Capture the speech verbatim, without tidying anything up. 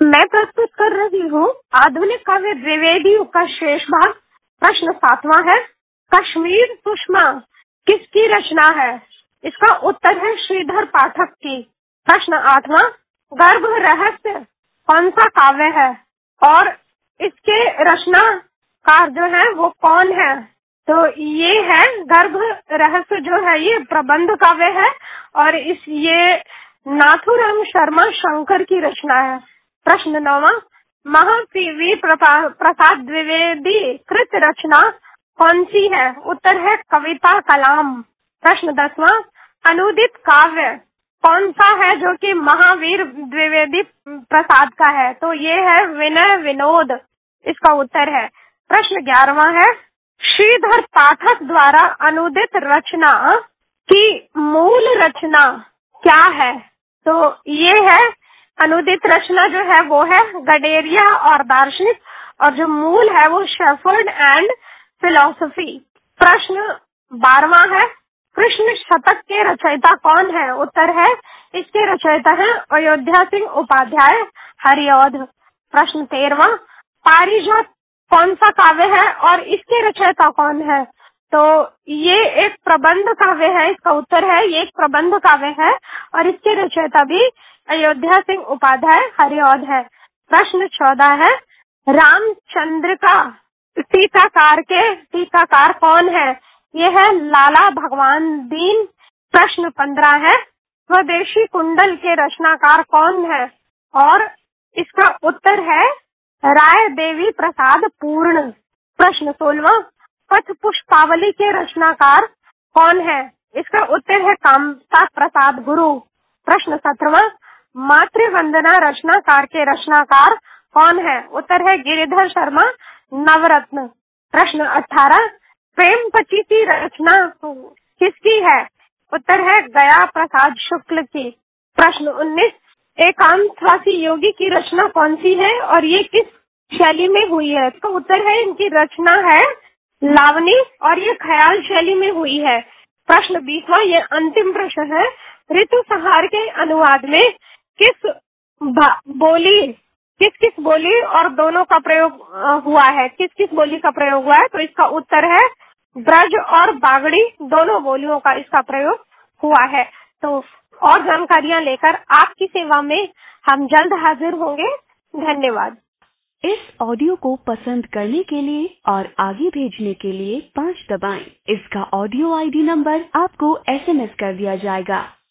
मैं प्रस्तुत कर रही हूँ आधुनिक काव्य द्विवेदी का शेष भाग। प्रश्न सातवां है, कश्मीर सुषमा किसकी रचना है? इसका उत्तर है श्रीधर पाठक की। प्रश्न आठवां, गर्भ रहस्य कौन सा काव्य है और इसके रचनाकार जो है वो कौन है? तो ये है गर्भ रहस्य जो है ये प्रबंध काव्य है और इस ये नाथुराम शर्मा शंकर की रचना है। प्रश्न नौवां, महावीर प्रसाद द्विवेदी कृत रचना कौन सी है? उत्तर है कविता कलाम। प्रश्न दसवां, अनुदित काव्य कौन सा है जो कि महावीर द्विवेदी प्रसाद का है? तो ये है विनय विनोद, इसका उत्तर है। प्रश्न ग्यारहवां है, श्रीधर पाठक द्वारा अनुदित रचना की मूल रचना क्या है? तो ये है अनुदित रचना जो है वो है गडेरिया और दार्शनिक, और जो मूल है वो शेफर्ड एंड फिलॉसफी। प्रश्न बारहवां है, कृष्ण शतक के रचयिता कौन है? उत्तर है इसके रचयिता हैं अयोध्या सिंह उपाध्याय हरिऔध। प्रश्न तेरहवां, पारिजात कौन सा काव्य है और इसके रचयिता कौन है? तो ये एक प्रबंध काव्य है, इसका उत्तर है ये एक प्रबंध काव्य है और इसके रचयिता भी अयोध्या सिंह उपाध्याय हरिऔध है। प्रश्न चौदह है, रामचंद्र का टीकाकार के टीकाकार कौन है? ये है लाला भगवान दीन। प्रश्न पंद्रह है, स्वदेशी कुंडल के रचनाकार कौन है? और इसका उत्तर है राय देवी प्रसाद पूर्ण। प्रश्न सोलहवां, पथ पुष्पावली के रचनाकार कौन है? इसका उत्तर है कामता प्रसाद गुरु। प्रश्न सत्रहवां, मातृवंदना रचनाकार के रचनाकार कौन है? उत्तर है गिरिधर शर्मा नवरत्न। प्रश्न अठारह, प्रेम पचीसी रचना किसकी है? उत्तर है गया प्रसाद शुक्ल की। प्रश्न उन्नीस, एकांतवासी योगी की रचना कौन सी है और ये किस शैली में हुई है? इसका उत्तर है इनकी रचना है लावनी और ये ख्याल शैली में हुई है। प्रश्न बीसवां, ये अंतिम प्रश्न है, ऋतु संहार के अनुवाद में किस बोली किस किस बोली और दोनों का प्रयोग हुआ है? किस किस बोली का प्रयोग हुआ है? तो इसका उत्तर है ब्रज और बागड़ी दोनों बोलियों का इसका प्रयोग हुआ है। तो और जानकारियां लेकर आपकी सेवा में हम जल्द हाजिर होंगे। धन्यवाद। इस ऑडियो को पसंद करने के लिए और आगे भेजने के लिए पाँच दबाएं। इसका ऑडियो आईडी नंबर आपको एसएमएस कर दिया जाएगा।